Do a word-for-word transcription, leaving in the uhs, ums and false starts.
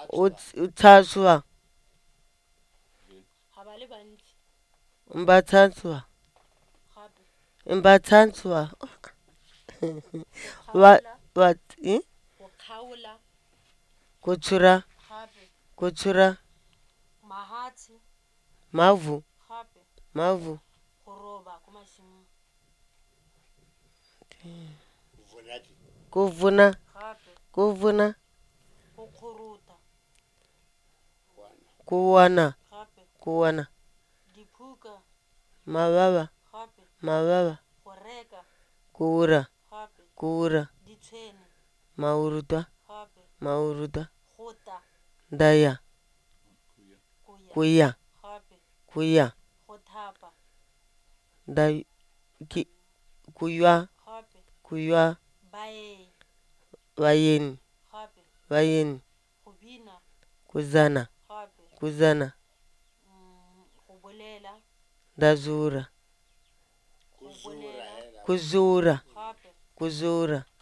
utsaswa mbatsanswa mbatsanswa wa wat eh kutsura kutsura mavu mavu kuvuna kuvuna kuwana kuwana mavava mavava kuura kuura mauruta mauruta ndaya kuya kuya nda ki kuywa kuywa vayeni vayeni kuzana kuzana ndazura kuzura kuzura